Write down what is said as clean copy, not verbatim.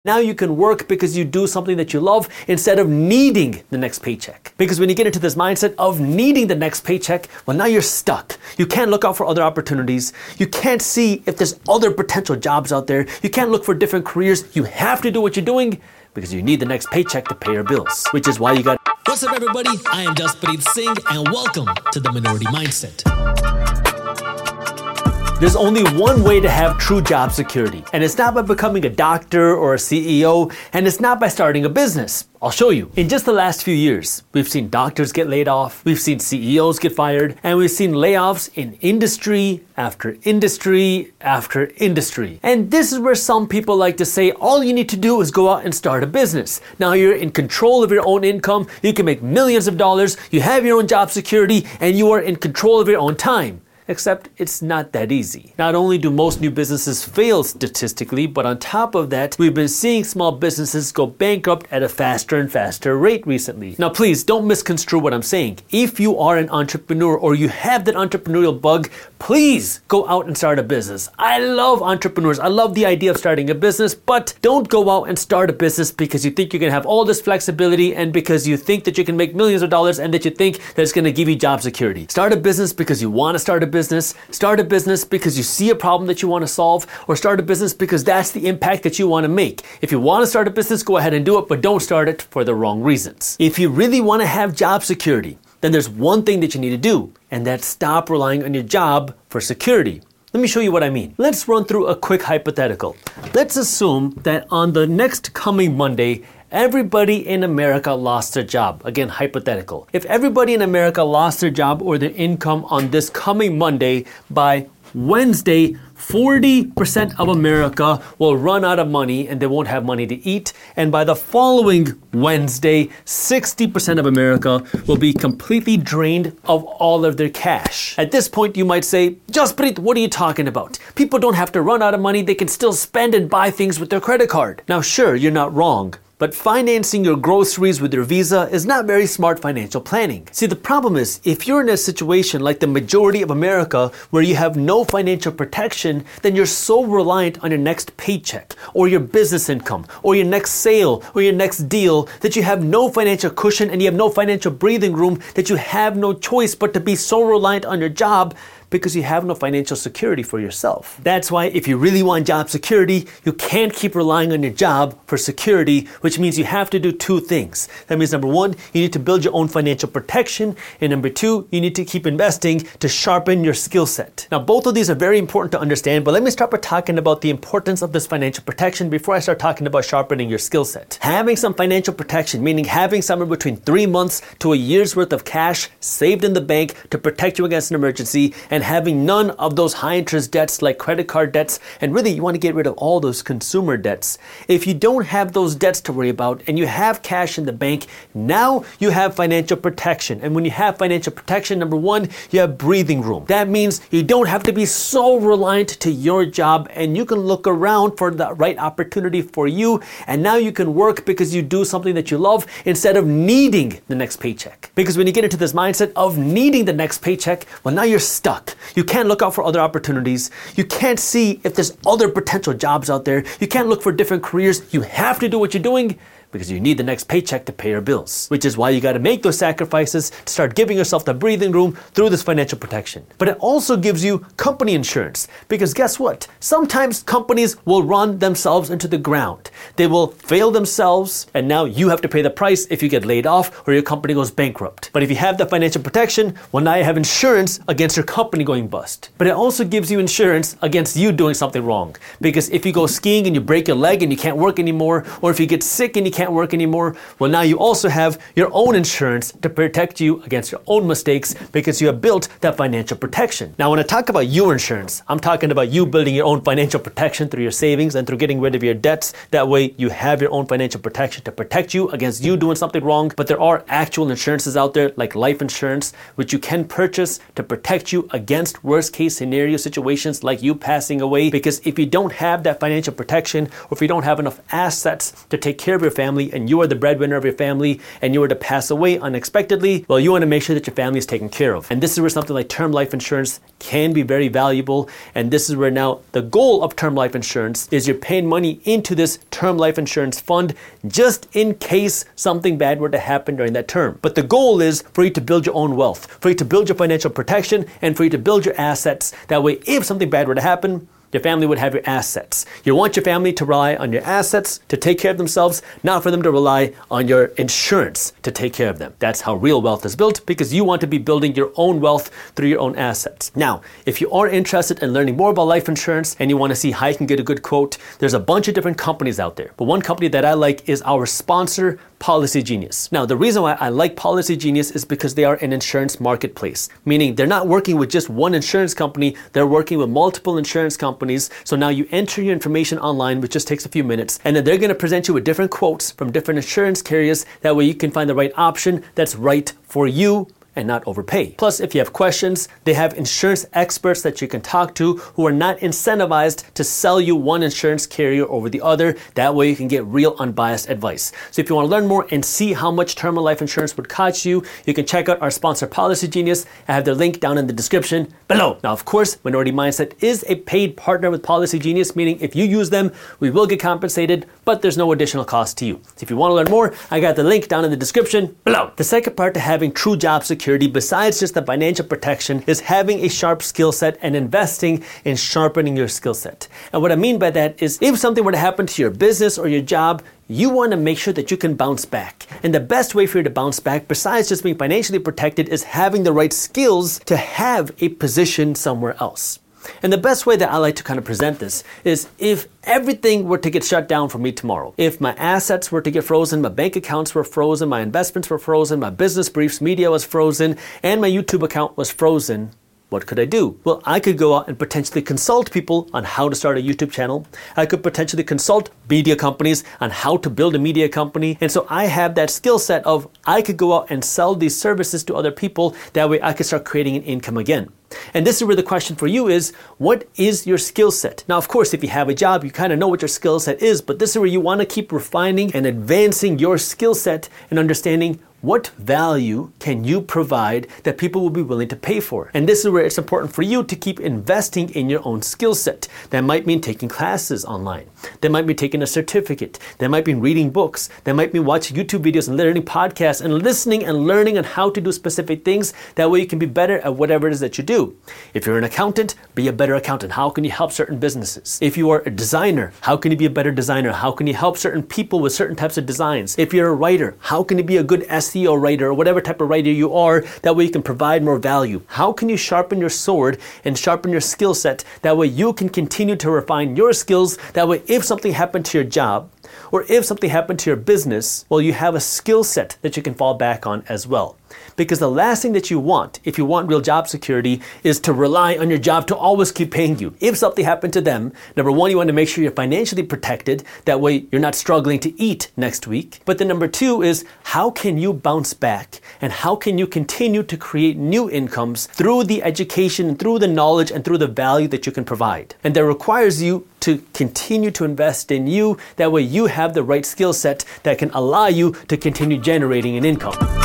Now you can work because you do something that you love instead of needing the next paycheck. Because when you get into this mindset of needing the next paycheck, well, now you're stuck. You can't look out for other opportunities. You can't see if there's other potential jobs out there. You can't look for different careers. You have to do what you're doing because you need the next paycheck to pay your bills, which is why you got... What's up, everybody? I am Jaspreet Singh, and welcome to The Minority Mindset. There's only one way to have true job security, and it's not by becoming a doctor or a CEO, and it's not by starting a business. I'll show you. In just the last few years, we've seen doctors get laid off, we've seen CEOs get fired, and we've seen layoffs in industry after industry after industry. And this is where some people like to say, all you need to do is go out and start a business. Now you're in control of your own income, you can make millions of dollars, you have your own job security, and you are in control of your own time. Except it's not that easy. Not only do most new businesses fail statistically, but on top of that, we've been seeing small businesses go bankrupt at a faster and faster rate recently. Now please don't misconstrue what I'm saying. If you are an entrepreneur or you have that entrepreneurial bug, please go out and start a business. I love entrepreneurs. I love the idea of starting a business, but don't go out and start a business because you think you're gonna have all this flexibility and because you think that you can make millions of dollars and that you think that it's gonna give you job security. Start a business because you wanna start a business. Start a business because you see a problem that you want to solve, or start a business because that's the impact that you want to make. If you want to start a business, go ahead and do it, but don't start it for the wrong reasons. If you really want to have job security, then there's one thing that you need to do, and that's stop relying on your job for security. Let me show you what I mean. Let's run through a quick hypothetical. Let's assume that on the next coming Monday, everybody in America lost their job. Again, hypothetical. If everybody in America lost their job or their income on this coming Monday, by Wednesday, 40% of America will run out of money and they won't have money to eat. And by the following Wednesday, 60% of America will be completely drained of all of their cash. At this point, you might say, Jaspreet, what are you talking about? People don't have to run out of money. They can still spend and buy things with their credit card. Now, sure, you're not wrong. But financing your groceries with your Visa is not very smart financial planning. See, the problem is, if you're in a situation like the majority of America where you have no financial protection, then you're so reliant on your next paycheck, or your business income, or your next sale, or your next deal, that you have no financial cushion and you have no financial breathing room, that you have no choice but to be so reliant on your job because you have no financial security for yourself. That's why if you really want job security, you can't keep relying on your job for security, which means you have to do two things. That means number one, you need to build your own financial protection, and number two, you need to keep investing to sharpen your skill set. Now, both of these are very important to understand, but let me start by talking about the importance of this financial protection before I start talking about sharpening your skill set. Having some financial protection, meaning having somewhere between 3 months to a year's worth of cash saved in the bank to protect you against an emergency, and having none of those high interest debts like credit card debts, and really you want to get rid of all those consumer debts. If you don't have those debts to worry about and you have cash in the bank, now you have financial protection. And when you have financial protection, number one, you have breathing room. That means you don't have to be so reliant to your job, and you can look around for the right opportunity for you, and now you can work because you do something that you love instead of needing the next paycheck. Because when you get into this mindset of needing the next paycheck, well, now you're stuck. You can't look out for other opportunities. You can't see if there's other potential jobs out there. You can't look for different careers. You have to do what you're doing because you need the next paycheck to pay your bills, which is why you got to make those sacrifices to start giving yourself the breathing room through this financial protection. But it also gives you company insurance, because guess what? Sometimes companies will run themselves into the ground. They will fail themselves, and now you have to pay the price if you get laid off or your company goes bankrupt. But if you have the financial protection, well, now you have insurance against your company going bust. But it also gives you insurance against you doing something wrong, because if you go skiing and you break your leg and you can't work anymore, or if you get sick and you can't work anymore, well, now you also have your own insurance to protect you against your own mistakes because you have built that financial protection. Now, when I talk about your insurance, I'm talking about you building your own financial protection through your savings and through getting rid of your debts. That way you have your own financial protection to protect you against you doing something wrong. But there are actual insurances out there like life insurance, which you can purchase to protect you against worst case scenario situations like you passing away. Because if you don't have that financial protection, or if you don't have enough assets to take care of your family, family and you are the breadwinner of your family and you were to pass away unexpectedly, well, you want to make sure that your family is taken care of. And this is where something like term life insurance can be very valuable. And this is where now the goal of term life insurance is you're paying money into this term life insurance fund just in case something bad were to happen during that term. But the goal is for you to build your own wealth, for you to build your financial protection, and for you to build your assets. That way, if something bad were to happen, your family would have your assets. You want your family to rely on your assets to take care of themselves, not for them to rely on your insurance to take care of them. That's how real wealth is built, because you want to be building your own wealth through your own assets. Now, if you are interested in learning more about life insurance and you want to see how you can get a good quote, there's a bunch of different companies out there. But one company that I like is our sponsor, Policy Genius. Now, the reason why I like Policy Genius is because they are an insurance marketplace, meaning they're not working with just one insurance company, they're working with multiple insurance companies. So now you enter your information online, which just takes a few minutes, and then they're going to present you with different quotes from different insurance carriers. That way you can find the right option that's right for you and not overpay. Plus, if you have questions, they have insurance experts that you can talk to who are not incentivized to sell you one insurance carrier over the other. That way you can get real unbiased advice. So if you want to learn more and see how much term life insurance would cost you, you can check out our sponsor, Policy Genius. I have their link down in the description below. Now, of course, Minority Mindset is a paid partner with Policy Genius, meaning if you use them, we will get compensated, but there's no additional cost to you. So if you want to learn more, I got the link down in the description below. The second part to having true job security, besides just the financial protection, is having a sharp skill set and investing in sharpening your skill set. And what I mean by that is if something were to happen to your business or your job, you want to make sure that you can bounce back. And the best way for you to bounce back, besides just being financially protected, is having the right skills to have a position somewhere else. And the best way that I like to kind of present this is if everything were to get shut down for me tomorrow, if my assets were to get frozen, my bank accounts were frozen, my investments were frozen, my business briefs media was frozen, and my YouTube account was frozen, what could I do? Well, I could go out and potentially consult people on how to start a YouTube channel. I could potentially consult media companies on how to build a media company. And so I have that skill set of I could go out and sell these services to other people. That way I could start creating an income again. And this is where the question for you is, what is your skill set? Now, of course, if you have a job, you kind of know what your skill set is, but this is where you want to keep refining and advancing your skill set and understanding what value can you provide that people will be willing to pay for. And this is where it's important for you to keep investing in your own skill set. That might mean taking classes online. That might be taking a certificate. That might be reading books. That might be watching YouTube videos and learning podcasts and listening and learning on how to do specific things. That way you can be better at whatever it is that you do. If you're an accountant, be a better accountant. How can you help certain businesses? If you are a designer, how can you be a better designer? How can you help certain people with certain types of designs? If you're a writer, how can you be a good SEO writer or whatever type of writer you are? That way you can provide more value. How can you sharpen your sword and sharpen your skill set? That way you can continue to refine your skills. That way if something happened to your job or if something happened to your business, well, you have a skill set that you can fall back on as well. Because the last thing that you want, if you want real job security, is to rely on your job to always keep paying you. If something happened to them, number one, you want to make sure you're financially protected. That way you're not struggling to eat next week. But then number two is, how can you bounce back? And how can you continue to create new incomes through the education, through the knowledge, and through the value that you can provide? And that requires you to continue to invest in you. That way you have the right skill set that can allow you to continue generating an income.